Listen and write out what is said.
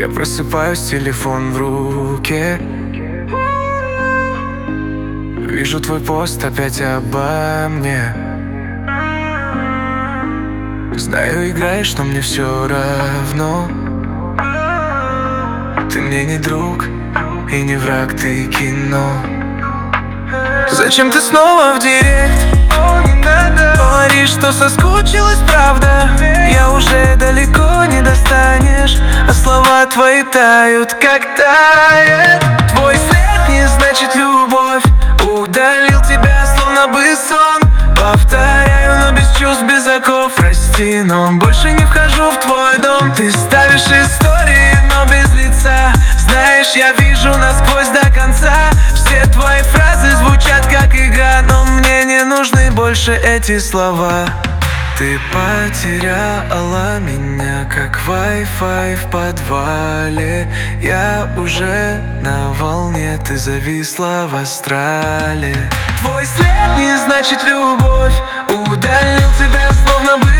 Я просыпаюсь, телефон в руке. Вижу твой пост опять обо мне. Знаю, играешь, но мне все равно. Ты мне не друг и не враг, ты кино. Зачем ты снова в директ? Говоришь, что соскучилась, правда? Я уже далеко не достанешь, а слова твои тают, как тает. Твой след не значит любовь. Удалил тебя, словно бы сон. Повторяю, но без чувств, без оков. Прости, но больше не вхожу в твой дом. Ты ставишь истории, но без лица. Знаешь, я вижу насквозь до конца. Все твои фразы звучат как игра, но мне не нужны больше эти слова. Ты потеряла меня, как Wi-Fi в подвале. Я уже на волне, ты зависла в астрале. Твой след не значит любовь. Удалил тебя, словно бы